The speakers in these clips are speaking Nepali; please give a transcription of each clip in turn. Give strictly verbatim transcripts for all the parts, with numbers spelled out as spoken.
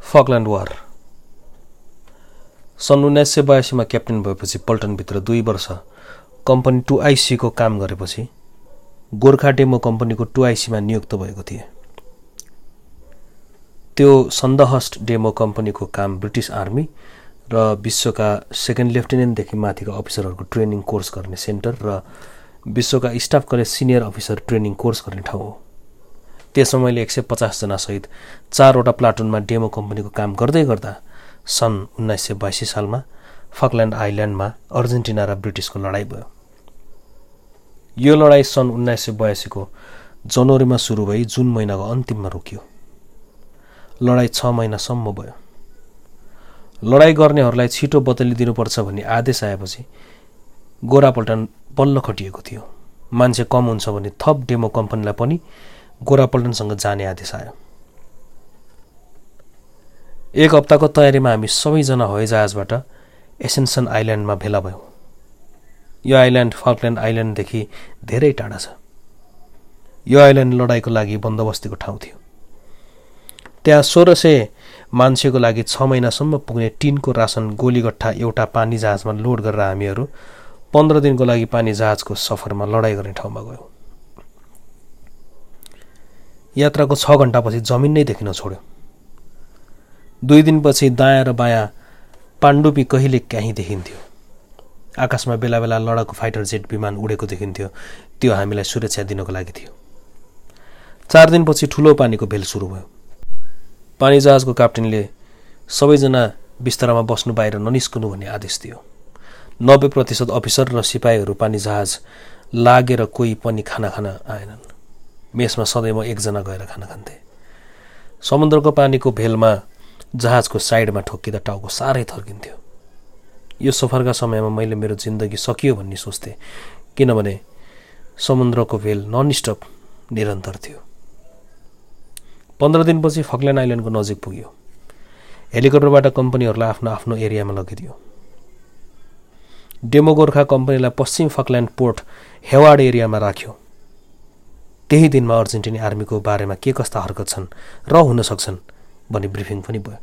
फकल्यान्ड वार सन् उन्नाइस सय बयासीमा क्याप्टेन भएपछि पल्टनभित्र दुई वर्ष कम्पनी टु आइसीको काम गरेपछि गोर्खा डेमो कम्पनीको टु आइसीमा नियुक्त भएको थिए। त्यो सन्दहस्ट डेमो कम्पनीको काम ब्रिटिस आर्मी र विश्वका सेकेन्ड लेफ्टिनेन्टदेखि माथिका अफिसरहरूको ट्रेनिङ कोर्स गर्ने सेन्टर र विश्वका staff college senior officer training course गर्ने ठाउँ हो। त्यसमा मैले एक सय पचासजना सहित चारवटा प्लाटुनमा डेमो कम्पनीको काम गर्दै गर्दा सन् उन्नाइस सय बयासी सालमा फकल्यान्ड आइल्यान्डमा अर्जेन्टिना र ब्रिटिसको लडाईँ भयो। यो लडाईँ सन् उन्नाइस सय बयासीको जनवरीमा सुरु भई जुन महिनाको अन्तिममा रोकियो। लडाईँ छ महिनासम्म भयो। लडाईँ गर्नेहरूलाई छिटो बदलिदिनुपर्छ भन्ने आदेश आएपछि गोरापल्टन बल्ल खटिएको थियो। मान्छे कम हुन्छ भने थप डेमो कम्पनीलाई पनि गोरापल्टनसँग जाने आदेश आयो। एक हप्ताको तयारीमा हामी सबैजना हवाईजहाजबाट एसेन्सन आइल्यान्डमा भेला भयौँ। यो आइल्यान्ड फकल्यान्ड आइल्यान्डदेखि धेरै टाढा छ। यो आइल्यान्ड लडाईँको लागि बन्दोबस्तीको ठाउँ थियो। त्यहाँ सोह्र सय मान्छेको लागि छ महिनासम्म पुग्ने टिनको रासन गोलीगट्ठा एउटा पानी जहाजमा लोड गरेर हामीहरू पन्ध्र दिनको लागि पानी जहाजको सफरमा लडाईँ गर्ने ठाउँमा गयौँ। यात्राको छ घण्टापछि जमिन नै देखिन छोड्यो। दुई दिनपछि दायाँ र बायाँ पाण्डुपी कहिले कहीँ देखिन्थ्यो। आकाशमा बेला बेला लडाकु फाइटर जेट विमान उडेको देखिन्थ्यो। त्यो हामीलाई सुरक्षा दिनको लागि थियो। चार दिनपछि ठुलो पानीको भेल सुरु भयो। पानी जहाजको क्याप्टेनले सबैजना बिस्तारामा बस्नु बाहिर ननिस्कनु भन्ने आदेश दियो। नब्बे प्रतिशत अफिसर र सिपाहीहरू पानी जहाज लागेर कोही पनि खाना खान आएनन्। मेसमा सधैँ म एकजना गएर खाना खान्थेँ। समुद्रको पानीको भेलमा जहाजको साइडमा ठोक्किँदा टाउको साह्रै थर्किन्थ्यो। यो सफरका समयमा मैले मेरो जिन्दगी सकियो भन्ने सोच्थेँ, किनभने समुद्रको भेल ननस्टप निरन्तर थियो। पन्ध्र दिनपछि फकल्यान्ड आइल्यान्डको नजिक पुग्यो। हेलिकप्टरबाट कम्पनीहरूलाई आफ्नो आफ्नो एरियामा लगिदियो। डेमो गोर्खा कम्पनीलाई पश्चिम फकल्यान्ड पोर्ट हेवार्ड एरियामा राख्यो। त्यही दिनमा अर्जेन्टिनी आर्मीको बारेमा के कस्ता हरकत छन् र हुन सक्छन् भनी ब्रिफिङ पनि भयो।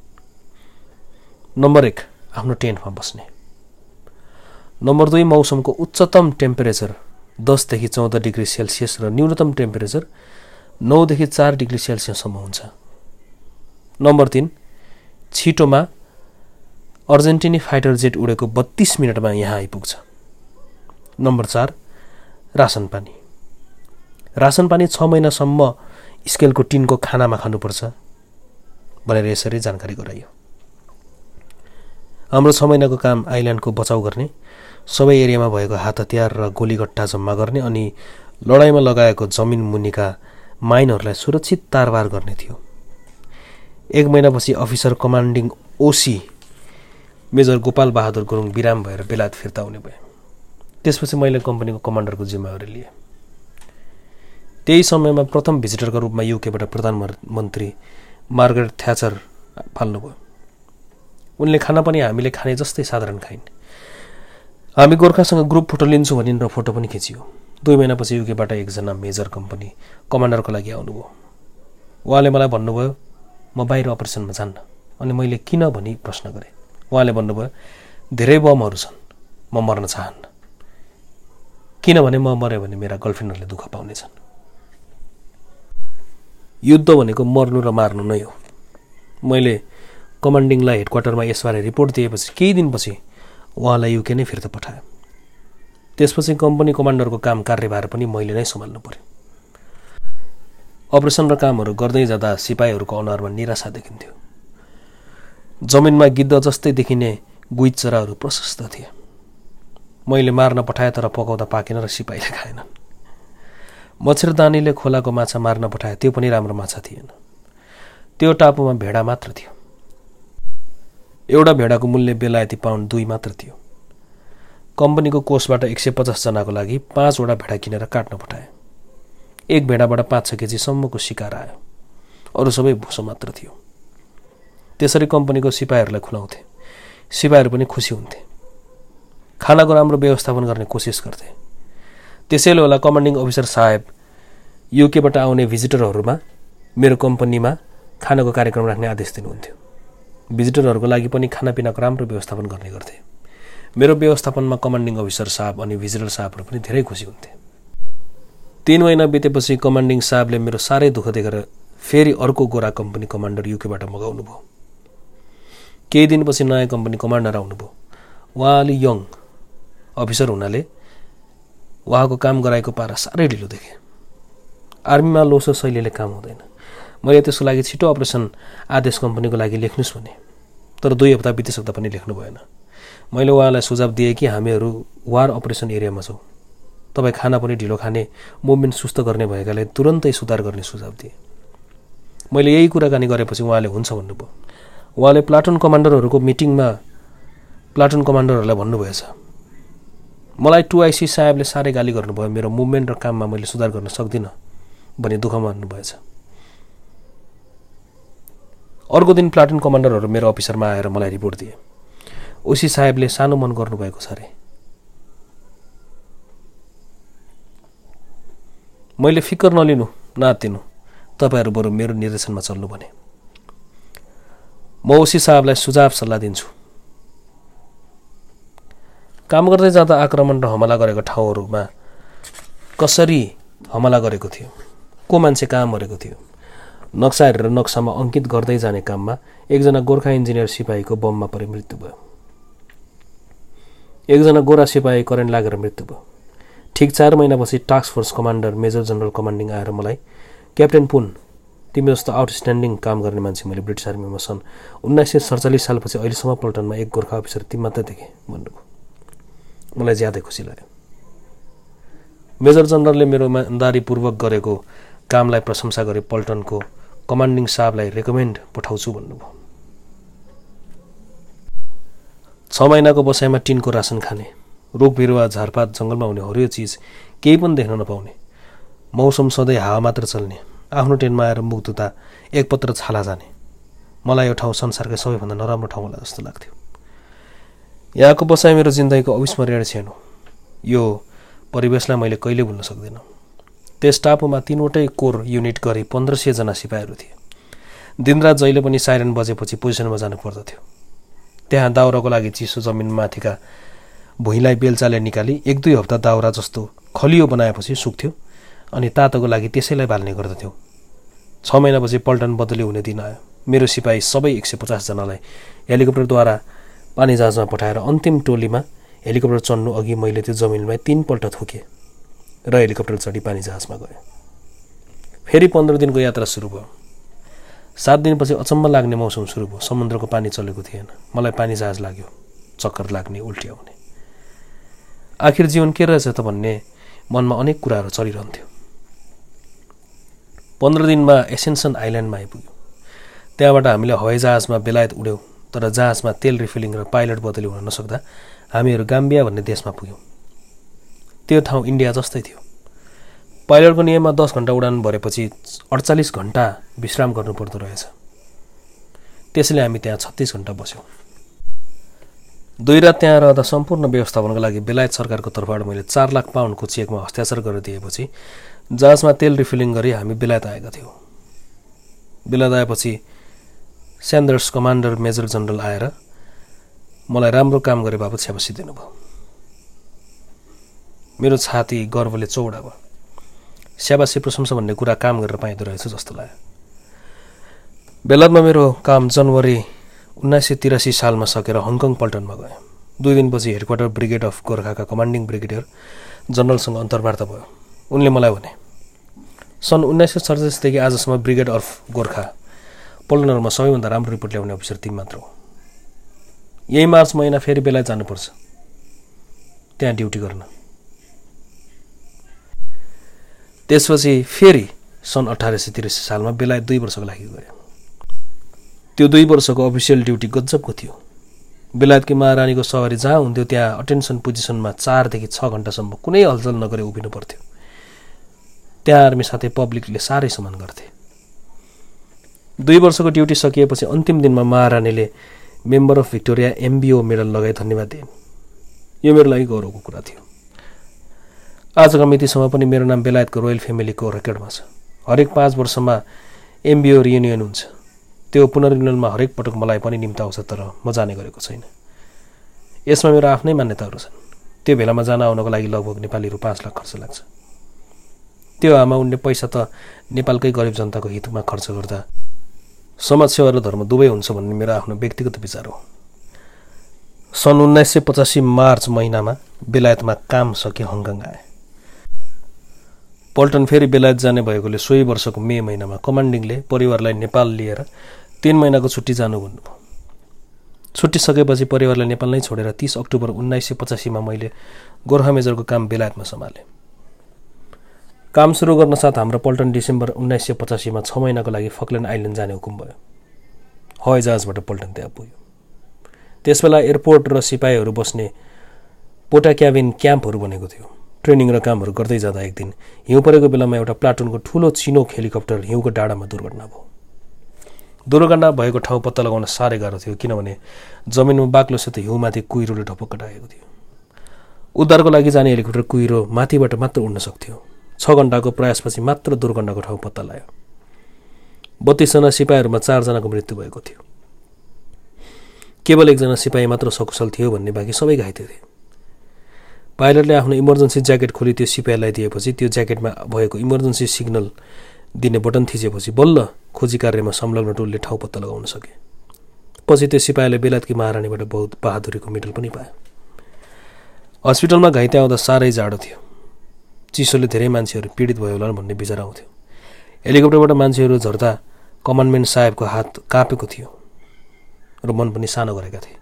नम्बर एक, आफ्नो टेन्टमा बस्ने। नम्बर दुई, मौसमको उच्चतम टेम्परेचर दसदेखि चौध डिग्री सेल्सियस र न्यूनतम टेम्परेचर नौदेखि चार डिग्री सेल्सियससम्म हुन्छ। नम्बर तीन, छिटोमा अर्जेन्टिनी फाइटर जेट उडेको बत्तीस मिनटमा यहाँ आइपुग्छ। नम्बर चार, रासन पानी। रासन पानी छ महिनासम्म स्केलको टिनको खानामा खानुपर्छ भनेर यसरी जानकारी गराइयो। हाम्रो छ महिनाको काम आइल्यान्डको बचाउ गर्ने, सबै एरियामा भएको हात हतियार र गोलीगट्टा जम्मा गर्ने अनि लडाईँमा लगाएको जमिन मुनिका माइनहरूलाई सुरक्षित तारबार गर्ने थियो। एक महिनापछि officer commanding OC major Gopal Bahadur Gurung विराम भएर बेलायत फिर्ता हुने भए। त्यसपछि मैले कम्पनीको कमान्डरको जिम्मेवारी लिएँ। त्यही समयमा प्रथम भिजिटरको रूपमा युकेबाट प्रधानमन्त्री मार्गरेट थ्याचर फाल्नुभयो। उनले खाना पनि हामीले खाने जस्तै साधारण खाइन्। हामी गोर्खासँग ग्रुप फोटो लिन्छौँ भनिन् र फोटो पनि खिचियो। दुई महिनापछि युकेबाट एकजना मेजर कम्पनी कमान्डरको लागि आउनुभयो। उहाँले मलाई भन्नुभयो म बाहिर अपरेसनमा जान्न। अनि मैले किन भनी प्रश्न गरेँ। उहाँले भन्नुभयो धेरै बमहरू छन्, म मर्न चाहन्न, किनभने म मऱ्यो भने मेरा गर्लफ्रेन्डहरूले दुःख पाउनेछन्। युद्ध भनेको मर्नु र मार्नु नै हो। मैले कमान्डिङलाई हेडक्वार्टरमा यसबारे रिपोर्ट दिएपछि केही दिनपछि उहाँलाई युके नै फिर्ता पठायो। त्यसपछि कम्पनी कमान्डरको काम कार्यभार पनि मैले नै सम्हाल्नु पर्यो। अपरेसन र कामहरू गर्दै जाँदा सिपाहीहरूको अनुहारमा निराशा देखिन्थ्यो। जमिनमा गिद्ध जस्तै देखिने गुइद चराहरू प्रशस्त थिए। मैले मार्न पठाए तर पकाउँदा पाकेन र सिपाहीले खाएनन्। मच्छरदानीले खोलाको माछा मार्न पठाए, त्यो पनि राम्रो माछा थिएन। त्यो टापुमा भेडा मात्र थियो। एउटा भेडाको मूल्य बेलायती पाउन्ड दुई मात्र थियो। कम्पनीको कोषबाट एक सय पचासजनाको लागि पाँचवटा भेडा किनेर काट्न पठाए। एक भेडाबाट पाँच छ केजीसम्मको शिकार आयो। अरू सबै भुसो मात्र थियो। त्यसरी कम्पनीको सिपाहीहरूलाई खुलाउँथे। सिपाहीहरू पनि खुसी हुन्थे। खानाको राम्रो व्यवस्थापन गर्ने कोसिस गर्थे। त्यसैले होला कमान्डिङ अफिसर साहेब युकेबाट आउने भिजिटरहरूमा मेरो कम्पनीमा खानाको कार्यक्रम राख्ने आदेश दिनुहुन्थ्यो। भिजिटरहरूको लागि पनि खानापिनाको राम्रो व्यवस्थापन गर्ने गर्थे। मेरो व्यवस्थापनमा कमान्डिङ अफिसर साहब अनि भिजिटर साहबहरू पनि धेरै खुसी हुन्थे। तीन महिना बितेपछि कमान्डिङ साहबले मेरो साह्रै दुःख देखेर फेरि अर्को गोरा कम्पनी कमान्डर युकेबाट मगाउनु भयो। केही दिनपछि नयाँ कम्पनी कमान्डर आउनुभयो। उहाँ अलि यङ अफिसर हुनाले उहाँको काम गराएको पारा साह्रै ढिलो देखेँ। आर्मीमा लोसो शैलीले काम हुँदैन। मैले त्यसको लागि छिटो अपरेसन आदेश कम्पनीको लागि लेख्नुहोस् भने, तर दुई हप्ता बितिसक्दा पनि लेख्नु भएन। मैले उहाँलाई सुझाव दिएँ कि हामीहरू वार अपरेसन एरियामा छौँ, तपाईँ खाना पनि ढिलो खाने, मुभमेन्ट सुस्त गर्ने भएकाले तुरन्तै सुधार गर्ने सुझाव दिएँ। मैले यही कुराकानी गरेपछि उहाँले हुन्छ भन्नुभयो। उहाँले प्लाटुन कमान्डरहरूको मिटिङमा प्लाटुन कमान्डरहरूलाई भन्नुभएछ, मलाई टु आइसी साहेबले साह्रै गाली गर्नुभयो, मेरो मुभमेन्ट र काममा मैले सुधार गर्न सक्दिनँ भनी दुःख मान्नुभएछ। अर्को दिन प्लाटुन कमान्डरहरू मेरो अफिसरमा आएर मलाई रिपोर्ट दिए। ओसी साहेबले सानो मन गर्नुभएको छ अरे। मैले फिकर नलिनु, नातिनु, तपाईँहरू बरु मेरो निर्देशनमा चल्नु भने। म ओसी साहबलाई सुझाव सल्लाह दिन्छु। काम गर्दै जाँदा आक्रमण र हमला गरेको ठाउँहरूमा कसरी हमला गरेको थियो, को मान्छे कहाँ मरेको थियो, नक्सा हेरेर नक्सामा अङ्कित गर्दै जाने काममा एकजना गोर्खा इन्जिनियर सिपाहीको बममा परे मृत्यु भयो। एकजना गोरा सिपाही करेन्ट लागेर मृत्यु भयो। ठिक चार महिनापछि task force commander major general commanding आएर मलाई, क्याप्टेन पुन, तिमी जस्तो आउटस्ट्यान्डिङ काम गर्ने मान्छे मैले ब्रिटिस आर्मीमा सन् उन्नाइस सय सडचालिस सालपछि अहिलेसम्म पल्टनमा एक गोर्खा अफिसर ती मात्रै देखेँ भन्नुभयो। मलाई ज्यादै खुसी लाग्यो। मेजर जनरलले मेरो इमान्दारीपूर्वक गरेको कामलाई प्रशंसा गरे पल्टनको कमान्डिङ साहबलाई रेकमेन्ड पठाउँछु भन्नुभयो। छ महिनाको बसाइमा टिनको रासन खाने, रुख बिरुवा झारपात जङ्गलमा हुने हरियो चिज केही पनि देख्न नपाउने, मौसम सधैँ हावा मात्र चल्ने, आफ्नो टेनमा आएर मुख धुँदा एक पत्र छाला जाने, मलाई यो ठाउँ संसारकै सबैभन्दा नराम्रो ठाउँ होला जस्तो लाग्थ्यो। यहाँको बसाइ मेरो जिन्दगीको अविस्मरणीय क्षण हो। यो परिवेशलाई मैले कहिले भुल्न सक्दिनँ। त्यस टापुमा तीनवटै कोर युनिट गरी पन्ध्र सय जना सिपाहीहरू थिए। दिनरात जहिले पनि साइरन बजेपछि पोजिसनमा जानु पर्दथ्यो। त्यहाँ दाउराको लागि चिसो जमिनमाथिका भुइँलाई बेलचाले निकाली एक दुई हप्ता दाउरा जस्तो खलियो बनाएपछि सुक्थ्यो अनि तातोको लागि त्यसैलाई बाल्ने गर्दथ्यौँ। छ महिनापछि पल्टन बदली हुने दिन आयो। मेरो सिपाही सबै एक सय पचासजनालाई हेलिकप्टरद्वारा पानी जहाजमा पठाएर अन्तिम टोलीमा हेलिकप्टर चढ्नु अघि मैले त्यो जमिनमा तीनपल्ट थुकेँ र हेलिकप्टर चढी पानी जहाजमा गएँ। फेरि पन्ध्र दिनको यात्रा सुरु भयो। सात दिनपछि अचम्म लाग्ने मौसम सुरु भयो। समुद्रको पानी चलेको थिएन। मलाई पानी जहाज लाग्यो, चक्कर लाग्ने, उल्टी आउने। आखिर जीवन के रहेछ त भन्ने मनमा अनेक कुराहरू चलिरहन्थ्यो। पन्ध्र दिनमा एसेन्सन आइल्यान्डमा आइपुग्यो। त्यहाँबाट हामीले हवाईजहाजमा बेलायत उड्यौँ, तर जहाजमा तेल रिफिलिङ र पाइलट बदली हुन नसक्दा हामीहरू गाम्बिया भन्ने देशमा पुग्यौँ। त्यो ठाउँ इन्डिया जस्तै थियो। पाइलटको नियममा दस घन्टा उडान भरेपछि अडचालिस घन्टा विश्राम गर्नुपर्दो रहेछ। त्यसैले हामी त्यहाँ छत्तिस घन्टा बस्यौँ। दुई रात त्यहाँ रहँदा सम्पूर्ण व्यवस्थापनको लागि बेलायत सरकारको तर्फबाट मैले चार लाख पाउन्डको चेकमा हस्ताक्षर गरेर दिएपछि जहाजमा तेल रिफिलिङ गरी हामी बेलायत आएका थियौँ। बेलायत आएपछि स्यान्डर्स कमान्डर मेजर जनरल आएर मलाई राम्रो काम गरे बापत स्याबासी दिनुभयो। मेरो छाती गर्वले चौडा भयो। स्याबासी प्रशंसा भन्ने कुरा काम गरेर पाइँदो रहेछ जस्तो लाग्यो। बेलायतमा मेरो काम जनवरी उन्नाइस सय तिरासी सालमा सकेर हङकङ पल्टनमा गयो। दुई दिनपछि हेडक्वार्टर ब्रिगेड अफ गोर्खाका कमान्डिङ ब्रिगेडियर जनरलसँग अन्तर्वार्ता भयो। उनले मलाई भने, सन् उन्नाइस सय सडचालिसदेखि आजसम्म ब्रिगेड अफ गोर्खा पल्टनमा सबैभन्दा राम्रो रिपोर्ट ल्याउने अफिसर तिमी मात्र हो। यही मार्च महिना फेरि बेलायत जानुपर्छ त्यहाँ ड्युटी गर्न। त्यसपछि फेरि सन् अठार सय त्रियासी सालमा बेलायत दुई वर्षको लागि गयो। त्यो दुई वर्षको अफिसियल ड्युटी गजबको थियो। बेलायतकी महारानीको सवारी जहाँ हुन्थ्यो त्यहाँ अटेन्सन पोजिसनमा चारदेखि छ घन्टासम्म कुनै हलचल नगरे उभिनु पर्थ्यो। त्यहाँ आर्मी साथै पब्लिकले साह्रै सम्मान गर्थे। दुई वर्षको ड्युटी सकिएपछि अन्तिम दिनमा महारानीले member of Victoria MBO medal लगाई धन्यवाद दिए। यो मेरो लागि गौरवको कुरा थियो। आजका मितिसम्म पनि मेरो नाम बेलायतको रोयल फ्यामिलीको रेकर्डमा छ। हरेक पाँच वर्षमा एमबिओ रियुनियन हुन्छ। त्यो पुनर्मिलनमा हरेक पटक मलाई पनि निम्ता आउँछ, तर म जाने गरेको छैन। यसमा मेरो आफ्नै मान्यताहरू छन्। त्यो बेलामा जान आउनको लागि लगभग नेपाली रु पाँच लाख खर्च लाग्छ। त्यो आमा उनले पैसा त नेपालकै गरिब जनताको हितमा खर्च गर्दा समाजसेवा र धर्म दुवै हुन्छ भन्ने मेरो आफ्नो व्यक्तिगत विचार हो। सन् उन्नाइस सय पचासी मार्च महिनामा बेलायतमा काम सके हङकङ आए। पल्टन फेरि बेलायत जाने भएकोले सोही वर्षको मे महिनामा कमान्डिङले परिवारलाई नेपाल लिएर तीन महिनाको छुट्टी जानु भन्नुभयो। छुट्टी सकेपछि परिवारलाई नेपाल नै छोडेर तीस अक्टोबर उन्नाइस सय पचासीमा मैले गोर्खा मेजरको काम बेलायतमा सम्हालेँ। काम सुरु गर्न साथ हाम्रो पल्टन डिसेम्बर उन्नाइस सय पचासीमा छ महिनाको लागि फकल्यान्ड आइल्यान्ड जाने हुकुम भयो। हवाई जहाजबाट पल्टन त्यहाँ पुग्यो। त्यसबेला एयरपोर्ट र सिपाहीहरू बस्ने पोटा क्याबिन क्याम्पहरू बनेको थियो। ट्रेनिङ र कामहरू गर्दै जाँदा एक दिन हिउँ परेको बेलामा एउटा प्लाटुनको ठुलो चिनोक हेलिकप्टर हिउँको डाँडामा दुर्घटना भयो। दुर्घटना भएको ठाउँ पत्ता लगाउन साह्रै गाह्रो थियो, किनभने जमिनमा बाक्लोसित हिउँमाथि कुहिरोले ढपक्क ढाकेको थियो। उद्धारको लागि जाने हेलिकप्टर कुहिरो माथिबाट मात्र उड्न सक्थ्यो। छ घण्टाको प्रयासपछि मात्र दुर्घटनाको ठाउँ पत्ता लाग्यो। बत्तीसजना सिपाहीहरूमा चारजनाको मृत्यु भएको थियो। केवल एकजना सिपाही मात्र सकुशल थियो भन्ने बाँकी सबै घाइते थिए। पाइलटले आफ्नो इमर्जेन्सी ज्याकेट खोली त्यो सिपाहीलाई दिएपछि त्यो ज्याकेटमा भएको इमर्जेन्सी सिग्नल दिने बटन थिचेपछि बल्ल खोजी कार्यमा संलग्न टोलले ठाउँ पत्ता लगाउन सके। पछि त्यो सिपाहीले बेलायतकी महारानीबाट बहुत बहादुरीको मेडल पनि पायो। हस्पिटलमा घाइते आउँदा साह्रै जाडो थियो। चिसोले धेरै मान्छेहरू पीडित भयो होला भन्ने विचार आउँथ्यो। हेलिकप्टरबाट मान्छेहरू झर्दा कमान्डमेन्ट साहेबको हात काँपेको थियो र मन पनि सानो गरेका थिए।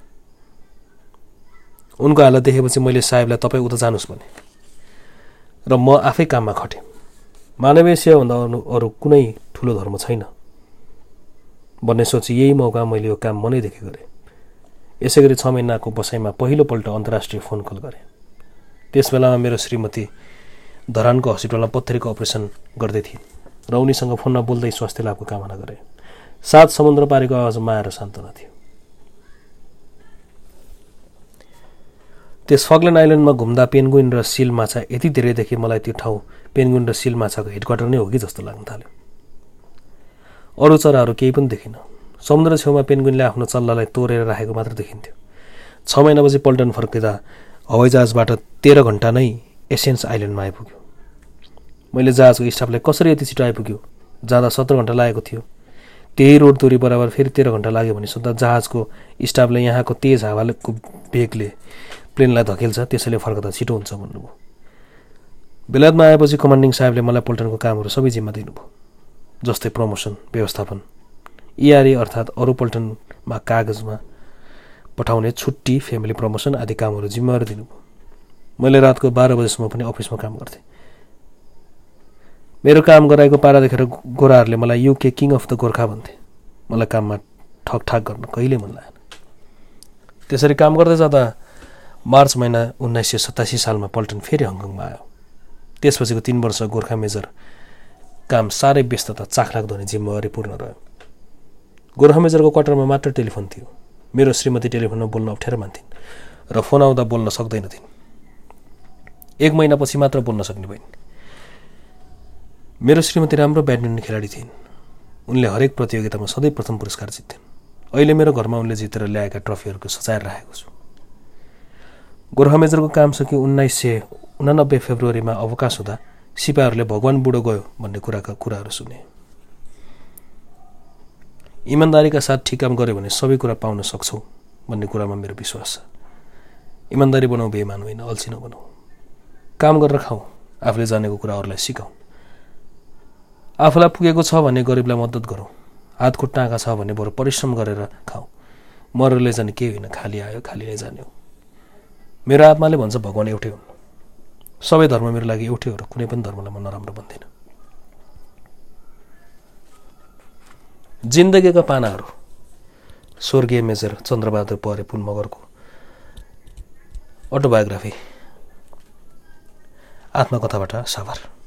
उनको हालत देखेपछि मैले साहेबलाई तपाईँ उता जानुहोस् भने र म आफै काममा खटेँ। मानवीय सेवाभन्दा अरू कुनै ठुलो धर्म छैन भन्ने सोची यही मौका मैले यो काम मनैदेखि गरेँ। यसै गरी छ महिनाको बसाइमा पहिलोपल्ट अन्तर्राष्ट्रिय फोन कल गरेँ। त्यस बेलामा मेरो श्रीमती धरानको हस्पिटलमा पत्थरीको अपरेसन गर्दै थिए र उनीसँग फोनमा बोल्दै स्वास्थ्य लाभको कामना गरे। सात समुद्र पारेको आवाज माया र सान्त्वना थियो। त्यस फकल्यान्ड आइल्यान्डमा घुम्दा पेन्गुइन र सिल माछा यति धेरै देखे मलाई त्यो ठाउँ पेन्गुइन र सिल माछाको हेडक्वार्टर नै हो कि जस्तो लाग्न थाल्यो। अरू चराहरू केही पनि देखिन। समुद्र छेउमा पेन्गुइनले आफ्नो चल्लालाई तोरेर राखेको मात्र देखिन्थ्यो। छ महिनापछि पल्टन फर्किँदा हवाईजहाजबाट तेह्र घण्टा नै एसेन्स आइल्यान्डमा आइपुग्यो। मैले जहाजको स्टाफलाई कसरी यति छिटो आइपुग्यो, जाँदा सत्र घण्टा लागेको थियो, त्यही रोड दूरी बराबर फेरि तेह्र घण्टा लाग्यो भने सोद्धा जहाजको स्टाफले यहाँको तेज हावाको बेगले प्लेनलाई धकेल्छ, त्यसैले फर्कदा छिटो हुन्छ भन्नुभयो। बेलायतमा आएपछि कमान्डिङ साहेबले मलाई पल्टनको कामहरू सबै जिम्मा दिनुभयो, जस्तै प्रमोसन, व्यवस्थापन, इआरए अर्थात् अरू पल्टनमा कागजमा पठाउने छुट्टी, फ्यामिली प्रमोसन आदि कामहरू जिम्मेवारी दिनुभयो। मैले रातको बाह्र बजेसम्म पनि अफिसमा काम गर्थेँ। मेरो काम गराएको पारा देखेर गोराहरूले मलाई UK king of the Gorkha भन्थे। मलाई काममा ठकठाक गर्न कहिले मन लागेन। त्यसरी काम गर्दै जाँदा मार्च महिना उन्नाइस सय सतासी सालमा पल्टन फेरि हङकङमा आयो। त्यसपछिको तीन वर्ष गोर्खा मेजर काम साह्रै व्यस्तता चाखलाग्दो हुने जिम्मेवारी पूर्ण रह्यो। गोर्खा मेजरको क्वार्टरमा मात्र टेलिफोन थियो। मेरो श्रीमती टेलिफोनमा बोल्न अप्ठ्यारो मान्थिन् र फोन आउँदा बोल्न सक्दैनथिन्। एक महिनापछि मात्र बोल्न सक्ने भइन्। मेरो श्रीमती राम्रो ब्याडमिन्टन खेलाडी थिइन्। उनले हरेक प्रतियोगितामा सधैँ प्रथम पुरस्कार जित्थिन्। अहिले मेरो घरमा उनले जितेर ल्याएका ट्रफीहरूको सजाएर राखेको छु। गोर्खा मेजरको काम सकियो उन्नाइस सय उनानब्बे फेब्रुअरीमा अवकाश हुँदा सिपाहीहरूले भगवान बुढो गयो भन्ने कुराका कुराहरू सुने। इमान्दारीका साथ ठिक काम गर्यो भने सबै कुरा पाउन सक्छौ भन्ने कुरामा मेरो विश्वास छ। इमान्दारी बनाऊ, बेइमान होइन, अल्छी नबनाऊ। काम गरेर खाऊ, आफूले जानेको कुरा अरूलाई सिकाऊ। आफूलाई पुगेको छ भने गरिबलाई मद्दत गरौँ। हात खुट्टा आँखा छ भने बरु परिश्रम गरेर खाऊ। मरेर जाने केही होइन, खाली आयो खाली नै जाने हो। मेरो आत्माले भन्छ भगवान एउटै हुन्। सबै धर्म मेरो लागि एउटै हो र कुनै पनि धर्मलाई म नराम्रो भन्दिनँ। जिन्दगीका पानाहरू, स्वर्गीय मेजर चन्द्रबहादुर पहरे पुन मगरको अटोबायोग्राफी, आत्मकथाबाट साभार।